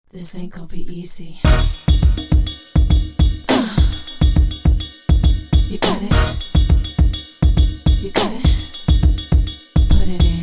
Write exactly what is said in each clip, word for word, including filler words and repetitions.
This ain't gonna be easy. You got it. You got it. Put it in.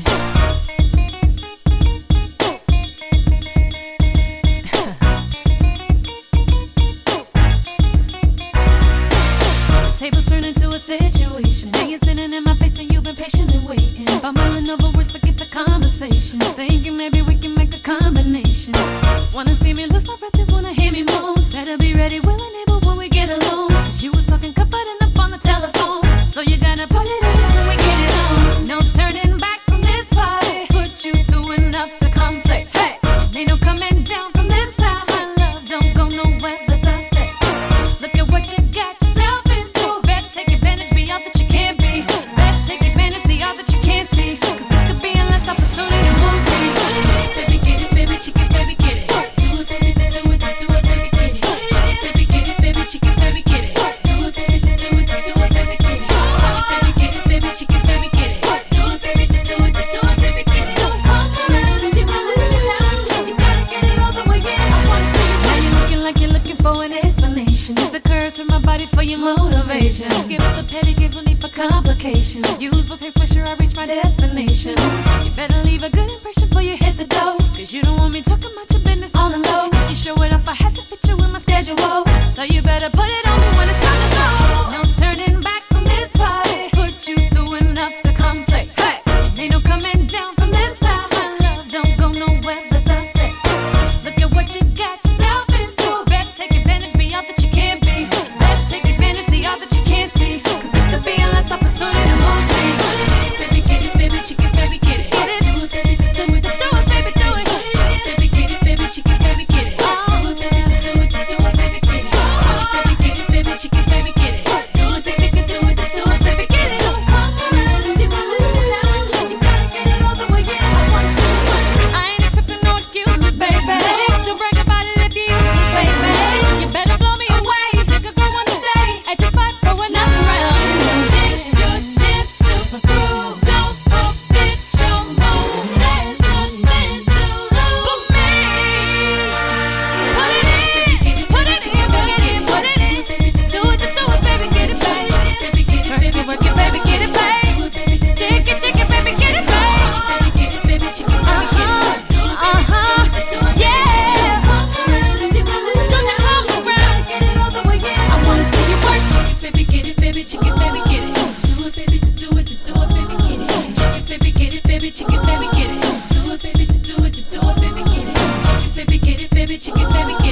Tables turn into a situation. Now you're sitting in my face and you've been patiently waiting. Bumbling over words, forget the conversation. Thinking maybe we can make a combination. Wanna see me lose my breath and wanna hear me moan. Better be ready, willing, able when we get alone. Cause you was talking, confiding up on the telephone. So you gotta put it in when we get it on. No turning back from this party. Put you through enough to conflict. Hey, ain't no coming down from this side. My love don't go nowhere, that's I say. Look at what you got yourself into. Best take advantage, be all that you can be. Best take advantage, see all that you can't see. Cause this could be a last opportunity to move me. Baby, get it, baby, chicken, baby, get it. Do it, baby, do it, do it, baby, get it. Baby, get it, baby, chicken, baby, get it. Do it, baby, do it, do it, baby, get it. Baby, get it, baby, chicken, baby, get it. Do it, baby, do it, do it, baby, get it. Don't come around if you wanna live it out. You gotta get it all the way in. I wanna see you. Now you're looking like you're looking for an explanation. Use the curves in my body for your motivation. Skip the petty games, no need for complications. Use both hands, make sure I reach my destination. You better leave a good impression before you hit the door. Cause you don't want me talking about your business on the low. If you show it up, I have to fit you in my schedule. So you better put it on me when it's time to go. No turning back from this party. Put you through enough to conflict. Hey, ain't no coming down from this side. My love don't go nowhere, that's I say. Look at what you got yourself into. Best take advantage, be all that you can be. Best take advantage, see all that you can't see. Cause this could be a last opportunity to move me. Baby, get it, baby, chicken, baby, get it. Get it. Do it, baby, do it, Do it, baby, do it. baby, get it, baby, chicken, baby, get it. Do it, baby, do it, do it, baby, get it. Baby, get it, baby, chicken, baby, get it. Do it, baby, do it, do it, baby, get it. Don't come around if you wanna live it out. You gotta get it all the way in. I wanna see you. I ain't accepting no excuses, baby. Don't brag about it if you use this, baby. You better blow me away. Nigga, go on to stay at your spot for another round. Take your chance to prove. Don't forget your move. There's nothing to lose for me. Put it in, put it in, put it in, put it in. Do it, do it, baby, get it, baby. Work it, work it, baby, get it, baby. Shake it, shake it, baby, get it, baby. Uh-huh, uh-huh, yeah. Don't you come around, get it all the way in. I wanna see you work. Baby, get it, baby, chicken, baby, get it. Do it, baby, to do it, to do it, baby, get it. Chicken, baby, get it, baby, chicken, baby, get it. Do it, baby, to do it, to do it, baby, get it. Chicken, baby, get it, baby, chicken, baby, get it.